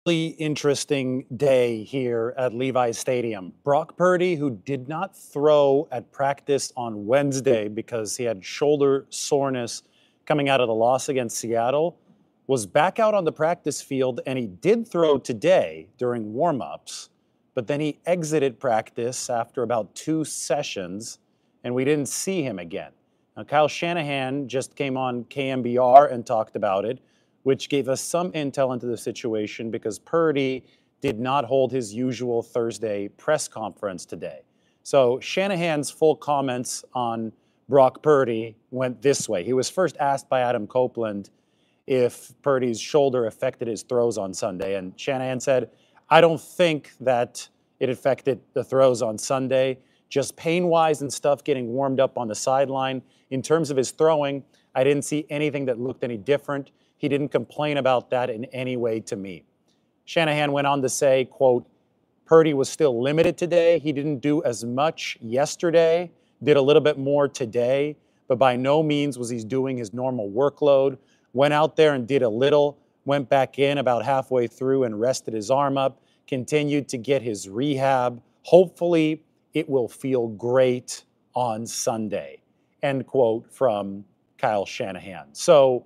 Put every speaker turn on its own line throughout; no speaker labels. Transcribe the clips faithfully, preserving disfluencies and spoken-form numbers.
Really interesting day here at Levi's Stadium. Brock Purdy, who did not throw at practice on Wednesday because he had shoulder soreness coming out of the loss against Seattle, was back out on the practice field, and he did throw today during warmups, but then he exited practice after about two sessions, and we didn't see him again. Now, Kyle Shanahan just came on K M B R and talked about it, which gave us some intel into the situation because Purdy did not hold his usual Thursday press conference today. So Shanahan's full comments on Brock Purdy went this way. He was first asked by Adam Copeland if Purdy's shoulder affected his throws on Sunday, and Shanahan said, I don't think that it affected the throws on Sunday, just pain-wise and stuff getting warmed up on the sideline. In terms of his throwing, I didn't see anything that looked any different. He didn't complain about that in any way to me. Shanahan went on to say, quote, Purdy was still limited today. He didn't do as much yesterday, did a little bit more today, but by no means was he doing his normal workload. Went out there and did a little, went back in about halfway through and rested his arm up, continued to get his rehab. Hopefully it will feel great on Sunday, end quote from Kyle Shanahan. So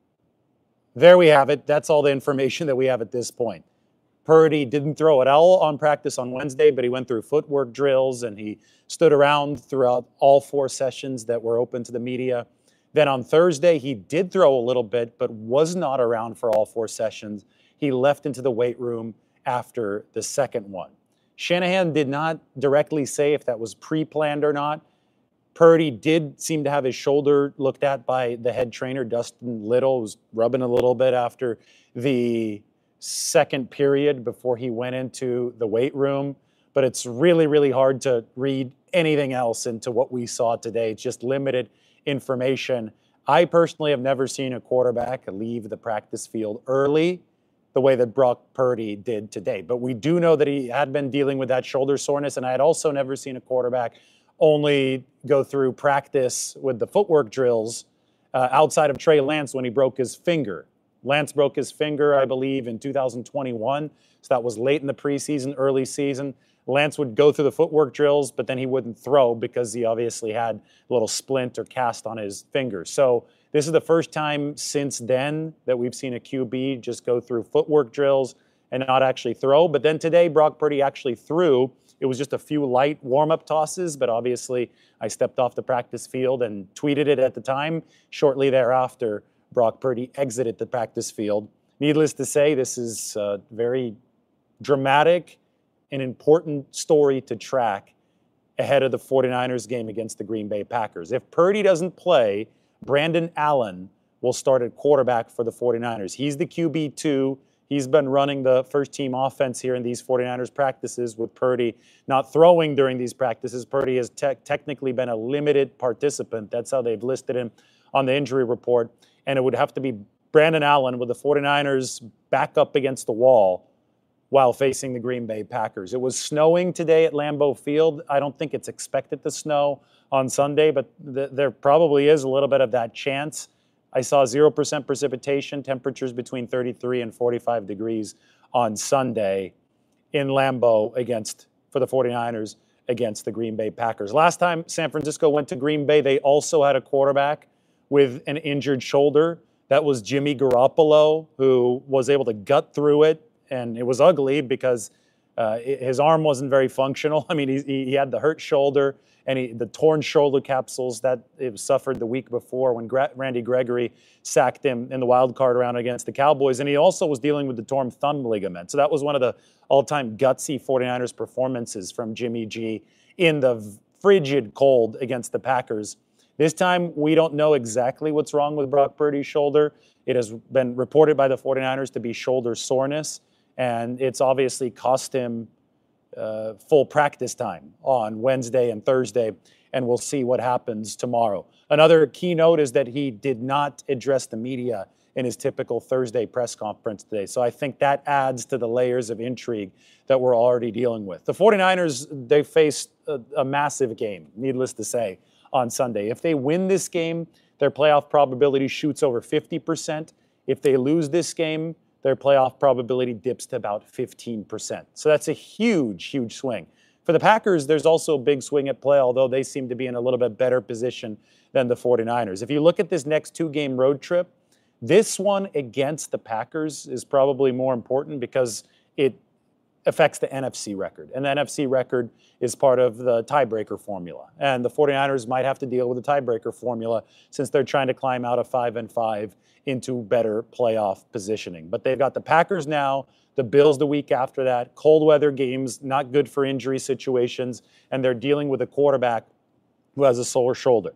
there we have it. That's all the information that we have at this point. Purdy didn't throw at all on practice on Wednesday, but he went through footwork drills and he stood around throughout all four sessions that were open to the media. Then on Thursday, he did throw a little bit, but was not around for all four sessions. He left into the weight room after the second one. Shanahan did not directly say if that was pre-planned or not. Purdy did seem to have his shoulder looked at by the head trainer, Dustin Little, was rubbing a little bit after the second period before he went into the weight room. But it's really, really hard to read anything else into what we saw today. It's just limited information. I personally have never seen a quarterback leave the practice field early the way that Brock Purdy did today. But we do know that he had been dealing with that shoulder soreness, and I had also never seen a quarterback only go through practice with the footwork drills uh, outside of Trey Lance when he broke his finger. Lance broke his finger, I believe, in two thousand twenty-one. So that was late in the preseason, early season. Lance would go through the footwork drills, but then he wouldn't throw because he obviously had a little splint or cast on his finger. So this is the first time since then that we've seen a Q B just go through footwork drills and not actually throw. But then today, Brock Purdy actually threw. It was just a few light warm-up tosses, but obviously I stepped off the practice field and tweeted it at the time. Shortly thereafter, Brock Purdy exited the practice field. Needless to say, this is a very dramatic and important story to track ahead of the 49ers game against the Green Bay Packers. If Purdy doesn't play, Brandon Allen will start at quarterback for the 49ers. He's the Q B two. He's been running the first-team offense here in these 49ers practices with Purdy not throwing during these practices. Purdy has te- technically been a limited participant. That's how they've listed him on the injury report. And it would have to be Brandon Allen with the 49ers back up against the wall while facing the Green Bay Packers. It was snowing today at Lambeau Field. I don't think it's expected to snow on Sunday, but th- there probably is a little bit of that chance. I saw zero percent precipitation, temperatures between thirty-three and forty-five degrees on Sunday in Lambeau against, for the 49ers against the Green Bay Packers. Last time San Francisco went to Green Bay, they also had a quarterback with an injured shoulder. That was Jimmy Garoppolo, who was able to gut through it, and it was ugly because uh, his arm wasn't very functional. I mean, he, he had the hurt shoulder and he, the torn shoulder capsules that it suffered the week before when Gra- Randy Gregory sacked him in the wild card round against the Cowboys. And he also was dealing with the torn thumb ligament. So that was one of the all-time gutsy 49ers performances from Jimmy G in the frigid cold against the Packers. This time, we don't know exactly what's wrong with Brock Purdy's shoulder. It has been reported by the 49ers to be shoulder soreness, and it's obviously cost him uh, full practice time on Wednesday and Thursday, and we'll see what happens tomorrow. Another key note is that he did not address the media in his typical Thursday press conference today. So I think that adds to the layers of intrigue that we're already dealing with. The 49ers, they faced a, a massive game, needless to say, on Sunday. If they win this game, their playoff probability shoots over fifty percent. If they lose this game, their playoff probability dips to about fifteen percent. So that's a huge, huge swing. For the Packers, there's also a big swing at play, although they seem to be in a little bit better position than the 49ers. If you look at this next two-game road trip, this one against the Packers is probably more important because it affects the N F C record. And the N F C record is part of the tiebreaker formula. And the 49ers might have to deal with the tiebreaker formula since they're trying to climb out of five and five into better playoff positioning. But they've got the Packers now, the Bills the week after that, cold weather games, not good for injury situations, and they're dealing with a quarterback who has a sore shoulder.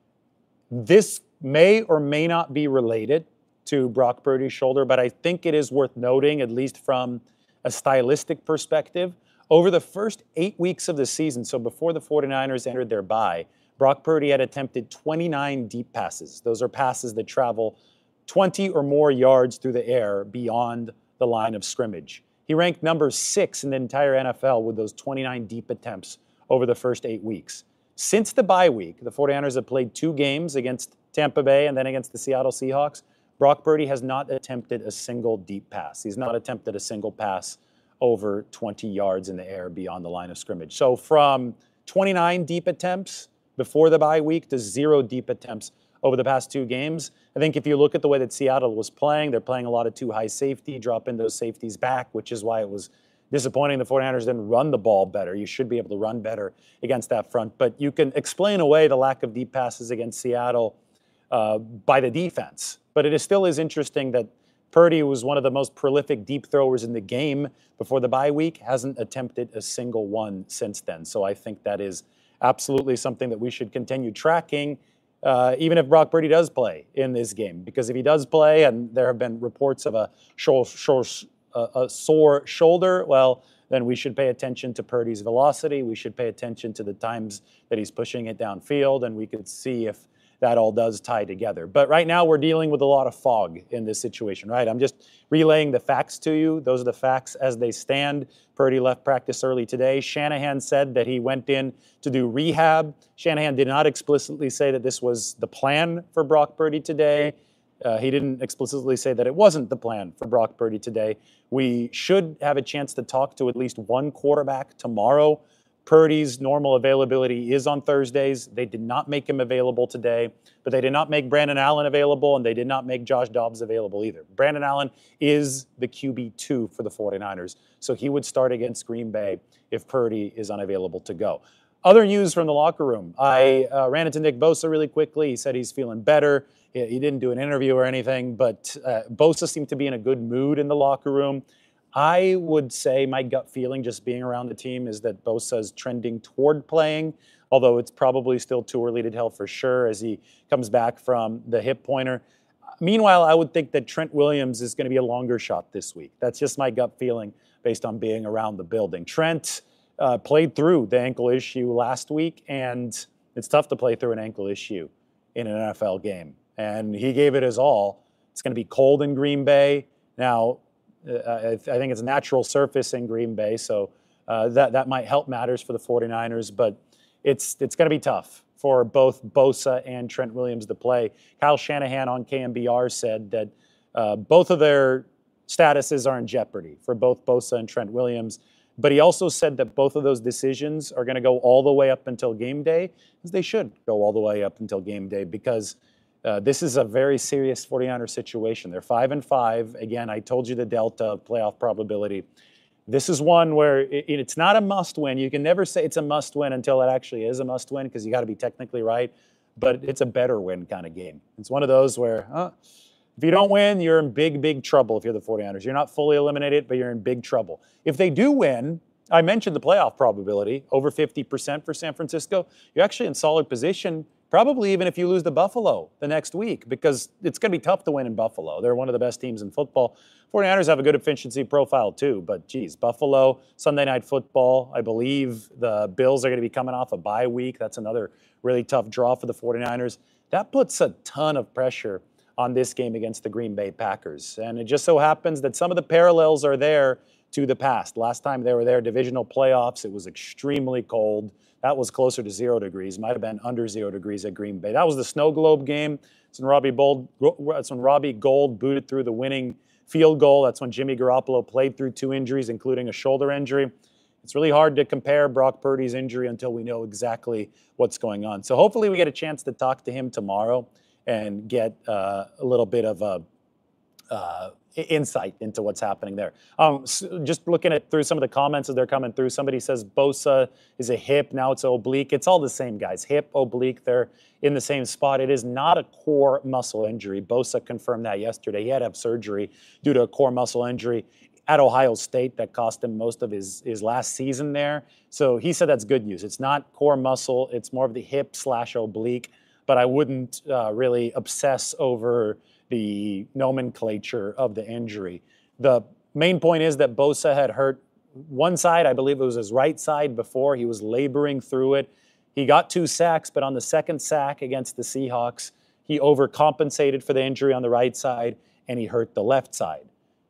This may or may not be related to Brock Purdy's shoulder, but I think it is worth noting, at least from a stylistic perspective, over the first eight weeks of the season, so before the 49ers entered their bye, Brock Purdy had attempted twenty-nine deep passes. Those are passes that travel twenty or more yards through the air beyond the line of scrimmage. He ranked number six in the entire N F L with those twenty-nine deep attempts over the first eight weeks. Since the bye week, the 49ers have played two games against Tampa Bay and then against the Seattle Seahawks. Brock Purdy has not attempted a single deep pass. He's not attempted a single pass over twenty yards in the air beyond the line of scrimmage. So from twenty-nine deep attempts before the bye week to zero deep attempts over the past two games. I think if you look at the way that Seattle was playing, they're playing a lot of two high safety, dropping those safeties back, which is why it was disappointing the 49ers didn't run the ball better. You should be able to run better against that front. But you can explain away the lack of deep passes against Seattle uh, by the defense. But it is still is interesting that Purdy was one of the most prolific deep throwers in the game before the bye week, hasn't attempted a single one since then. So I think that is absolutely something that we should continue tracking, uh, even if Brock Purdy does play in this game. Because if he does play, and there have been reports of a, short, short, uh, a sore shoulder, well, then we should pay attention to Purdy's velocity. We should pay attention to the times that he's pushing it downfield, and we could see if that all does tie together. But right now we're dealing with a lot of fog in this situation, right? I'm just relaying the facts to you. Those are the facts as they stand. Purdy left practice early today. Shanahan said that he went in to do rehab. Shanahan did not explicitly say that this was the plan for Brock Purdy today. Uh, he didn't explicitly say that it wasn't the plan for Brock Purdy today. We should have a chance to talk to at least one quarterback tomorrow. Purdy's normal availability is on Thursdays. They did not make him available today, but they did not make Brandon Allen available, and they did not make Josh Dobbs available either. Brandon Allen is the Q B two for the 49ers, so he would start against Green Bay if Purdy is unavailable to go. Other news from the locker room. I uh, ran into Nick Bosa really quickly. He said he's feeling better. He, he didn't do an interview or anything, but uh, Bosa seemed to be in a good mood in the locker room. I would say my gut feeling just being around the team is that Bosa is trending toward playing, although it's probably still too early to tell for sure as he comes back from the hip pointer. Meanwhile, I would think that Trent Williams is going to be a longer shot this week. That's just my gut feeling based on being around the building. Trent uh, played through the ankle issue last week, and it's tough to play through an ankle issue in an N F L game. And he gave it his all. It's going to be cold in Green Bay. Now, Uh, I think it's a natural surface in Green Bay, so uh, that, that might help matters for the 49ers, but it's it's going to be tough for both Bosa and Trent Williams to play. Kyle Shanahan on K M B R said that uh, both of their statuses are in jeopardy for both Bosa and Trent Williams, but he also said that both of those decisions are going to go all the way up until game day, as they should go all the way up until game day, because Uh, this is a very serious 49er situation. They're five and five. Again, I told you the delta of playoff probability. This is one where it, it's not a must win. You can never say it's a must win until it actually is a must win, because you got to be technically right. But it's a better win kind of game. It's one of those where huh, if you don't win, you're in big, big trouble if you're the 49ers. You're not fully eliminated, but you're in big trouble. If they do win, I mentioned the playoff probability, over fifty percent for San Francisco. You're actually in solid position, probably even if you lose to Buffalo the next week, because it's going to be tough to win in Buffalo. They're one of the best teams in football. 49ers have a good efficiency profile too, but geez, Buffalo, Sunday Night Football, I believe the Bills are going to be coming off a bye week. That's another really tough draw for the 49ers. That puts a ton of pressure on this game against the Green Bay Packers. And it just so happens that some of the parallels are there to the past. Last time they were there, divisional playoffs, it was extremely cold. That was closer to zero degrees, might have been under zero degrees at Green Bay. That was the Snow Globe game. It's when Robbie, Bold, it's when Robbie Gould booted through the winning field goal. That's when Jimmy Garoppolo played through two injuries, including a shoulder injury. It's really hard to compare Brock Purdy's injury until we know exactly what's going on. So hopefully we get a chance to talk to him tomorrow and get uh, a little bit of a uh, insight into what's happening there. Um, so just looking at through some of the comments as they're coming through, somebody says Bosa is a hip, now it's oblique. It's all the same, guys. Hip, oblique, they're in the same spot. It is not a core muscle injury. Bosa confirmed that yesterday. He had to have surgery due to a core muscle injury at Ohio State that cost him most of his, his last season there. So he said that's good news. It's not core muscle. It's more of the hip slash oblique, but I wouldn't uh, really obsess over the nomenclature of the injury. The main point is that Bosa had hurt one side, I believe it was his right side before. He was laboring through it. He got two sacks, but on the second sack against the Seahawks, he overcompensated for the injury on the right side and he hurt the left side.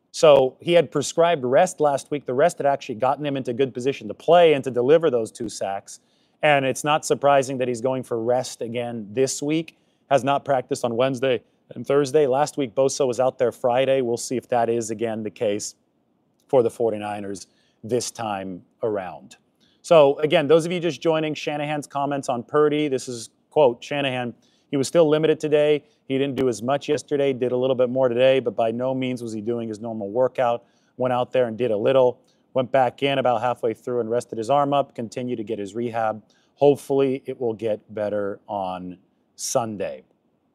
So he had prescribed rest last week. The rest had actually gotten him into good position to play and to deliver those two sacks. And it's not surprising that he's going for rest again this week. Has not practiced on Wednesday and Thursday. Last week, Bosa was out there Friday. We'll see if that is again the case for the 49ers this time around. So again, those of you just joining, Shanahan's comments on Purdy. This is, quote, Shanahan, he was still limited today. He didn't do as much yesterday, did a little bit more today, but by no means was he doing his normal workout. Went out there and did a little, went back in about halfway through and rested his arm up, continued to get his rehab. Hopefully it will get better on Sunday.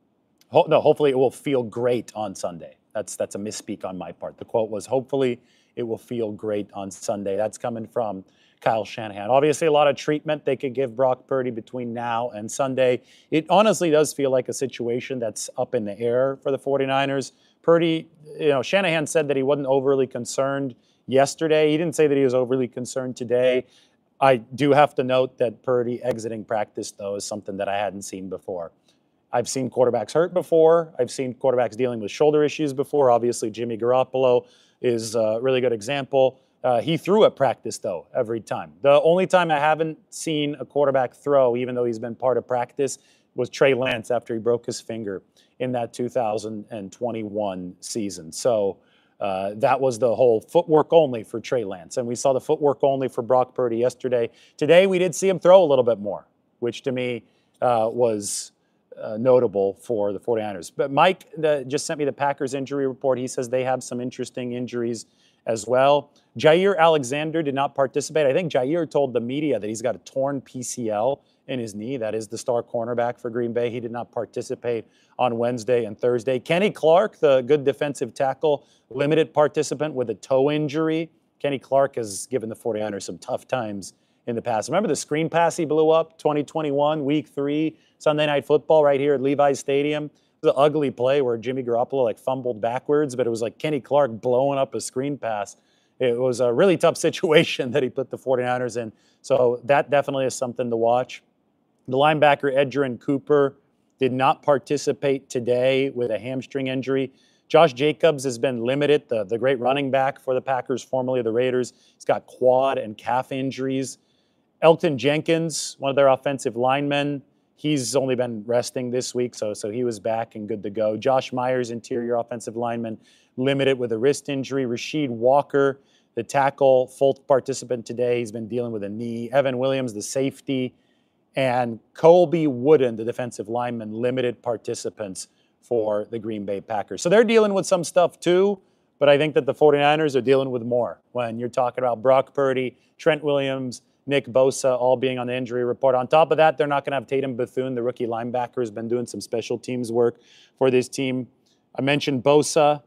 Ho- no, hopefully it will feel great on Sunday. That's, that's a misspeak on my part. The quote was, hopefully it will feel great on Sunday. That's coming from Kyle Shanahan. Obviously, a lot of treatment they could give Brock Purdy between now and Sunday. It honestly does feel like a situation that's up in the air for the 49ers. Purdy, you know, Shanahan said that he wasn't overly concerned yesterday. He didn't say that he was overly concerned today. I do have to note that Purdy exiting practice, though, is something that I hadn't seen before. I've seen quarterbacks hurt before. I've seen quarterbacks dealing with shoulder issues before. Obviously, Jimmy Garoppolo is a really good example. Uh, he threw at practice, though, every time. The only time I haven't seen a quarterback throw, even though he's been part of practice, was Trey Lance after he broke his finger in that two thousand twenty-one season. So uh, that was the whole footwork only for Trey Lance. And we saw the footwork only for Brock Purdy yesterday. Today, we did see him throw a little bit more, which to me uh, was uh, notable for the 49ers. But Mike uh, just sent me the Packers injury report. He says they have some interesting injuries as well. Jair Alexander did not participate. I think Jair told the media that he's got a torn P C L in his knee. That is the star cornerback for Green Bay. He did not participate on Wednesday and Thursday. Kenny Clark, the good defensive tackle, limited participant with a toe injury. Kenny Clark has given the 49ers some tough times in the past. Remember the screen pass he blew up, twenty twenty-one, week three, Sunday Night Football right here at Levi's Stadium? It was an ugly play where Jimmy Garoppolo like fumbled backwards, but it was like Kenny Clark blowing up a screen pass. It was a really tough situation that he put the 49ers in. So that definitely is something to watch. The linebacker Edgerrin Cooper did not participate today with a hamstring injury. Josh Jacobs has been limited, the, the great running back for the Packers, formerly the Raiders. He's got quad and calf injuries. Elgton Jenkins, one of their offensive linemen, he's only been resting this week, so, so he was back and good to go. Josh Myers, interior offensive lineman, limited with a wrist injury. Rasheed Walker, the tackle, full participant today. He's been dealing with a knee. Evan Williams, the safety, and Colby Wooden, the defensive lineman, limited participants for the Green Bay Packers. So they're dealing with some stuff too, but I think that the 49ers are dealing with more when you're talking about Brock Purdy, Trent Williams, Nick Bosa all being on the injury report. On top of that, they're not going to have Tatum Bethune, the rookie linebacker, who's been doing some special teams work for this team. I mentioned Bosa.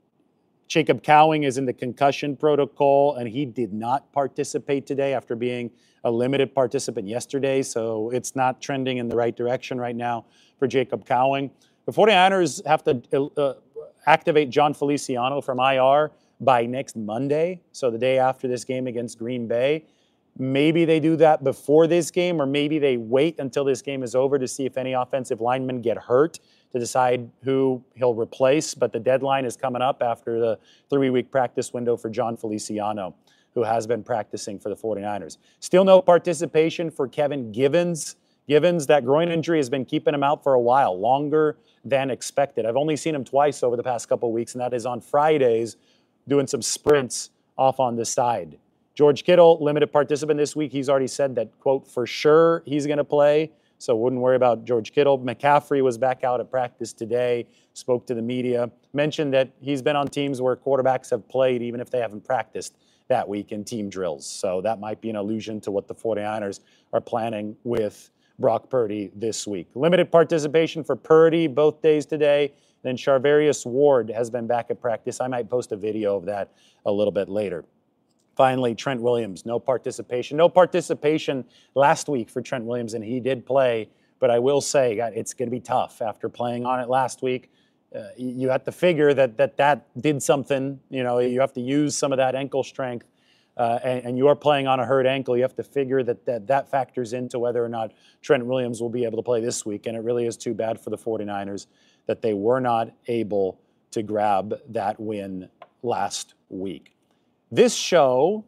Jacob Cowing is in the concussion protocol, and he did not participate today after being a limited participant yesterday, so it's not trending in the right direction right now for Jacob Cowing. The 49ers have to uh, activate John Feliciano from I R by next Monday, so the day after this game against Green Bay. Maybe they do that before this game, or maybe they wait until this game is over to see if any offensive linemen get hurt to decide who he'll replace. But the deadline is coming up after the three-week practice window for John Feliciano, who has been practicing for the 49ers. Still no participation for Kevin Givens. Givens, that groin injury has been keeping him out for a while, longer than expected. I've only seen him twice over the past couple of weeks, and that is on Fridays doing some sprints off on the side. George Kittle, limited participant this week. He's already said that, quote, for sure he's going to play, so wouldn't worry about George Kittle. McCaffrey was back out at practice today, spoke to the media, mentioned that he's been on teams where quarterbacks have played even if they haven't practiced that week in team drills. So that might be an allusion to what the 49ers are planning with Brock Purdy this week. Limited participation for Purdy both days today. Then Charvarius Ward has been back at practice. I might post a video of that a little bit later. Finally, Trent Williams, no participation. No participation last week for Trent Williams, and he did play. But I will say, God, it's going to be tough after playing on it last week. Uh, you have to figure that, that that did something. You know, you have to use some of that ankle strength. Uh, and, and you are playing on a hurt ankle. You have to figure that, that that factors into whether or not Trent Williams will be able to play this week. And it really is too bad for the 49ers that they were not able to grab that win last week. This show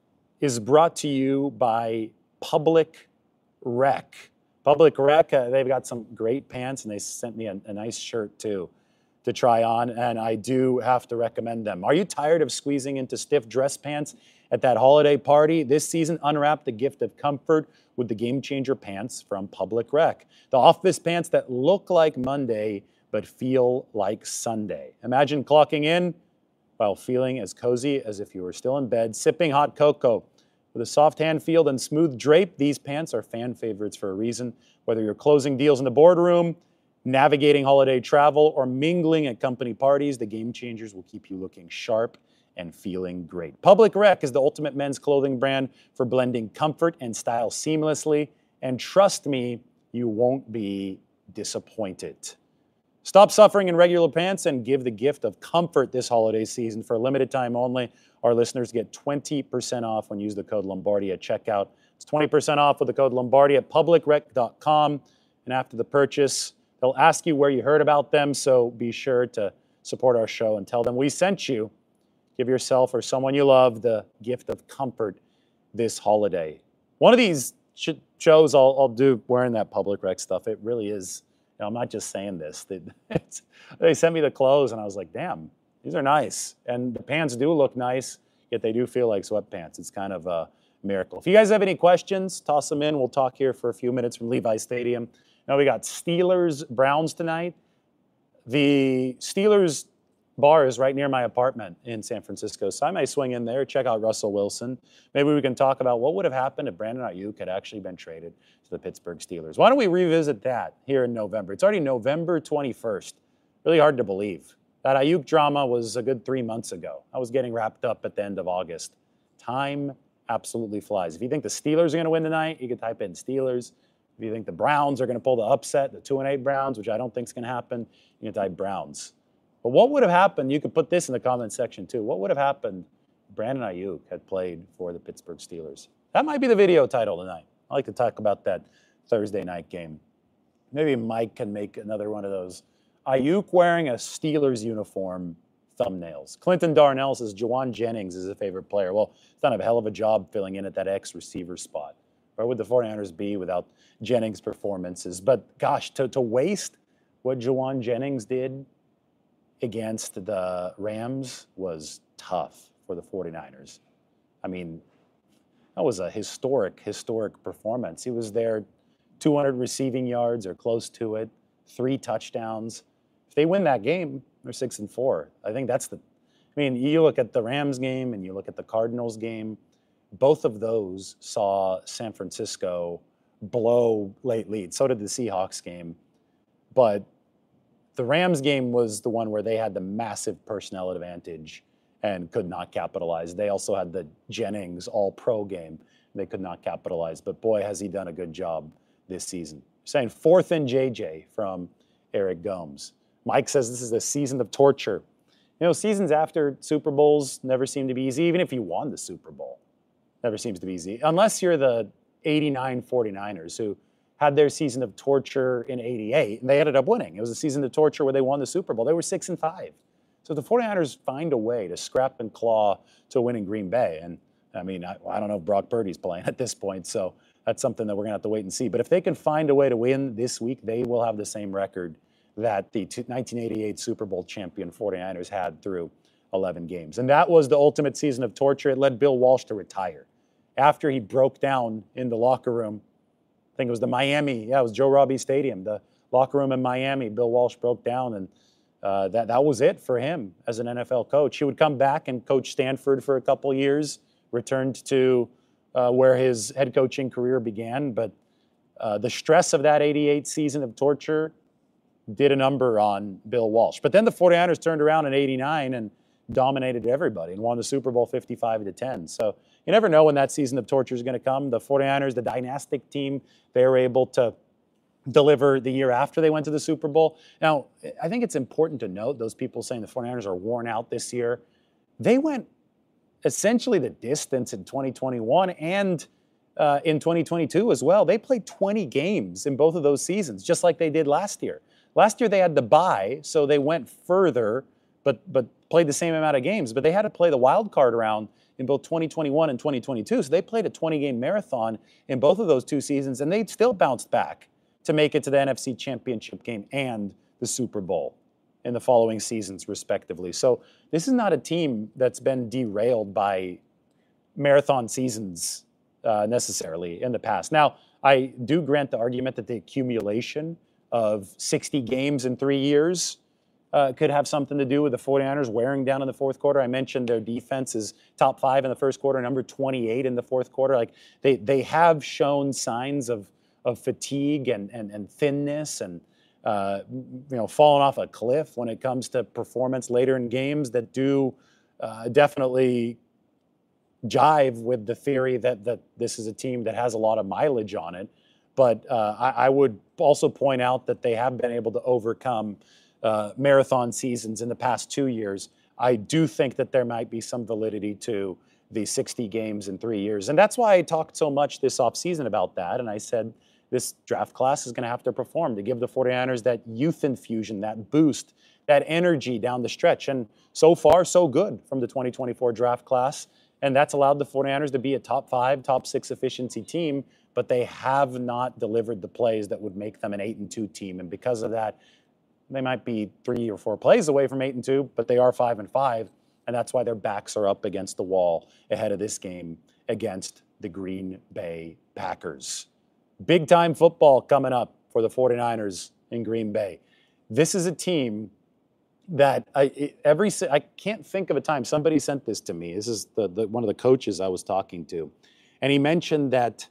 is brought to you by Public Rec. Public Rec, uh, they've got some great pants, and they sent me a, a nice shirt too to try on, and I do have to recommend them. Are you tired of squeezing into stiff dress pants at that holiday party? This season, unwrap the gift of comfort with the Game Changer pants from Public Rec. The office pants that look like Monday but feel like Sunday. Imagine clocking in while feeling as cozy as if you were still in bed, sipping hot cocoa. With a soft hand feel and smooth drape, these pants are fan favorites for a reason. Whether you're closing deals in the boardroom, navigating holiday travel, or mingling at company parties, the Game Changers will keep you looking sharp and feeling great. Public Rec is the ultimate men's clothing brand for blending comfort and style seamlessly. And trust me, you won't be disappointed. Stop suffering in regular pants and give the gift of comfort this holiday season. For a limited time only, our listeners get twenty percent off when you use the code Lombardi at checkout. It's twenty percent off with the code Lombardi at public rec dot com. And after the purchase, they'll ask you where you heard about them, so be sure to support our show and tell them we sent you. Give yourself or someone you love the gift of comfort this holiday. One of these sh- shows I'll, I'll do wearing that Public Rec stuff. It really is, you know, I'm not just saying this. They, it's, they sent me the clothes, and I was like, damn, these are nice. And the pants do look nice, yet they do feel like sweatpants. It's kind of a miracle. If you guys have any questions, toss them in. We'll talk here for a few minutes from Levi Stadium. Now we got Steelers Browns tonight. The Steelers bar is right near my apartment in San Francisco, so I may swing in there, check out Russell Wilson. Maybe we can talk about what would have happened if Brandon Ayuk had actually been traded to the Pittsburgh Steelers. Why don't we revisit that here in November? It's already November twenty-first. Really hard to believe. That Ayuk drama was a good three months ago. I was getting wrapped up at the end of August. Time absolutely flies. If you think the Steelers are going to win tonight, you can type in Steelers. If you think the Browns are going to pull the upset, the two and eight Browns, which I don't think is going to happen, you can type Browns. But what would have happened, you could put this in the comment section too, what would have happened if Brandon Ayuk had played for the Pittsburgh Steelers? That might be the video title tonight. I like to talk about that Thursday night game. Maybe Mike can make another one of those Ayuk wearing a Steelers uniform thumbnails. Clinton Darnell says Jawan Jennings is a favorite player. Well, he's done a hell of a job filling in at that X receiver spot. Where would the 49ers be without Jennings' performances? But gosh, to, to waste what Jawan Jennings did against the Rams was tough for the 49ers. I mean, that was a historic, historic performance. He was there, two hundred receiving yards or close to it, three touchdowns. If they win that game, they're six and four. I think that's the, I mean, you look at the Rams game and you look at the Cardinals game, both of those saw San Francisco blow late leads. So did the Seahawks game. But the Rams game was the one where they had the massive personnel advantage and could not capitalize. They also had the Jennings all-pro game. They could not capitalize. But boy, has he done a good job this season. Saying fourth and J J from Eric Gomes. Mike says this is a season of torture. You know, seasons after Super Bowls never seem to be easy, even if you won the Super Bowl. Never seems to be easy. Unless you're the eighty-nine 49ers who had their season of torture in eighty-eight, and they ended up winning. It was a season of torture where they won the Super Bowl. They were six and five. So the 49ers find a way to scrap and claw to win in Green Bay. And I mean, I, I don't know if Brock Purdy's playing at this point, so that's something that we're going to have to wait and see. But if they can find a way to win this week, they will have the same record that the nineteen eighty-eight Super Bowl champion 49ers had through eleven games. And that was the ultimate season of torture. It led Bill Walsh to retire. After he broke down in the locker room, I think it was the Miami, yeah, it was Joe Robbie Stadium, the locker room in Miami, Bill Walsh broke down, and uh, that, that was it for him as an N F L coach. He would come back and coach Stanford for a couple years, returned to uh, where his head coaching career began. But uh, the stress of that eighty-eight season of torture did a number on Bill Walsh. But then the 49ers turned around in eighty-nine and dominated everybody and won the Super Bowl fifty-five to ten. So you never know when that season of torture is going to come. The 49ers, the dynastic team, they were able to deliver the year after they went to the Super Bowl. Now, I think it's important to note, those people saying the 49ers are worn out this year, they went essentially the distance in twenty twenty-one and uh, in twenty twenty-two as well. They played twenty games in both of those seasons, just like they did last year. Last year they had the bye, so they went further, but but played the same amount of games. But they had to play the wild card round in both twenty twenty-one and twenty twenty-two. So they played a twenty-game marathon in both of those two seasons, and they still bounced back to make it to the N F C Championship game and the Super Bowl in the following seasons, respectively. So this is not a team that's been derailed by marathon seasons uh, necessarily in the past. Now, I do grant the argument that the accumulation of sixty games in three years uh, could have something to do with the 49ers wearing down in the fourth quarter. I mentioned their defense is top five in the first quarter, number twenty-eight in the fourth quarter. Like they they have shown signs of of fatigue and and, and thinness and uh, you know falling off a cliff when it comes to performance later in games that do uh, definitely jive with the theory that that this is a team that has a lot of mileage on it. But uh, I, I would also point out that they have been able to overcome uh, marathon seasons in the past two years. I do think that there might be some validity to the sixty games in three years. And that's why I talked so much this offseason about that. And I said this draft class is going to have to perform to give the 49ers that youth infusion, that boost, that energy down the stretch. And so far, so good from the twenty twenty-four draft class. And that's allowed the 49ers to be a top five, top six efficiency team, but they have not delivered the plays that would make them an eight and two team. And because of that, they might be three or four plays away from eight and two, but they are five and five. And that's why their backs are up against the wall ahead of this game against the Green Bay Packers. Big time football coming up for the 49ers in Green Bay. This is a team that I every I can't think of a time. Somebody sent this to me. This is the, the one of the coaches I was talking to. And he mentioned that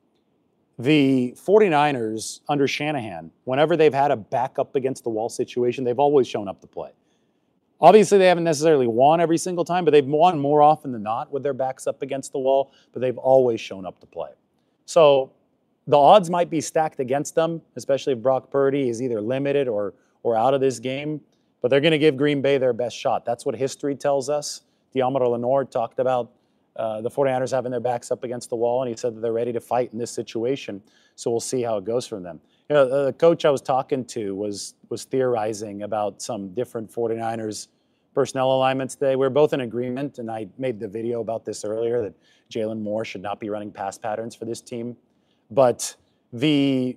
the 49ers under Shanahan, whenever they've had a back up against the wall situation, they've always shown up to play. Obviously, they haven't necessarily won every single time, but they've won more often than not with their backs up against the wall, but they've always shown up to play. So the odds might be stacked against them, especially if Brock Purdy is either limited or, or out of this game, but they're going to give Green Bay their best shot. That's what history tells us. Diomede Lenoir talked about Uh, the 49ers having their backs up against the wall, and he said that they're ready to fight in this situation. So we'll see how it goes from them. You know, the coach I was talking to was was theorizing about some different 49ers personnel alignments today. We we're both in agreement, and I made the video about this earlier, that Jalen Moore should not be running pass patterns for this team. But the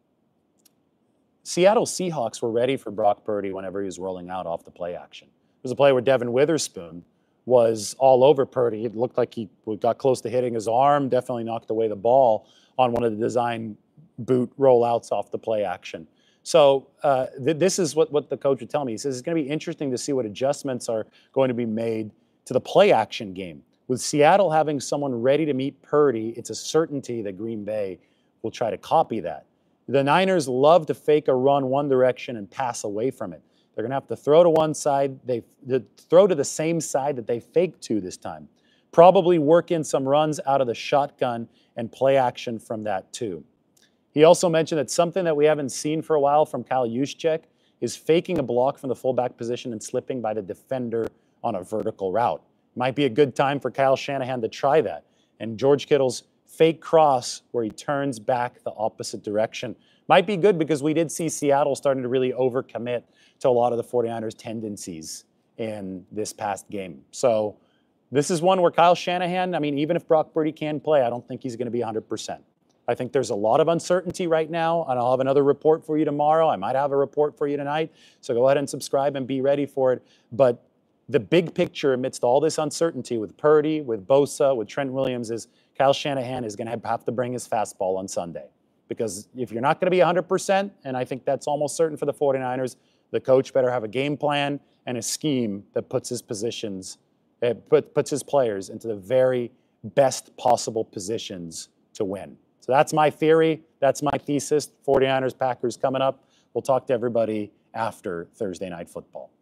Seattle Seahawks were ready for Brock Purdy whenever he was rolling out off the play action. There was a play where Devin Witherspoon was all over Purdy. It looked like he got close to hitting his arm, definitely knocked away the ball on one of the design boot rollouts off the play action. So uh, th- this is what, what the coach would tell me. He says it's going to be interesting to see what adjustments are going to be made to the play action game. With Seattle having someone ready to meet Purdy, it's a certainty that Green Bay will try to copy that. The Niners love to fake a run one direction and pass away from it. They're going to have to throw to one side. They the, throw to the same side that they faked to this time. Probably work in some runs out of the shotgun and play action from that too. He also mentioned that something that we haven't seen for a while from Kyle Juszczyk is faking a block from the fullback position and slipping by the defender on a vertical route. Might be a good time for Kyle Shanahan to try that. And George Kittle's fake cross where he turns back the opposite direction might be good, because we did see Seattle starting to really overcommit to a lot of the 49ers tendencies in this past game. So this is one where Kyle Shanahan, I mean, even if Brock Purdy can play, I don't think he's going to be one hundred percent. I think there's a lot of uncertainty right now, and I'll have another report for you tomorrow. I might have a report for you tonight. So go ahead and subscribe and be ready for it. But the big picture amidst all this uncertainty with Purdy, with Bosa, with Trent Williams is Kyle Shanahan is going to have to bring his fastball on Sunday. Because if you're not going to be one hundred percent, and I think that's almost certain for the 49ers, the coach better have a game plan and a scheme that puts his positions, uh, put, puts his players into the very best possible positions to win. So that's my theory. That's my thesis. 49ers, Packers coming up. We'll talk to everybody after Thursday Night Football.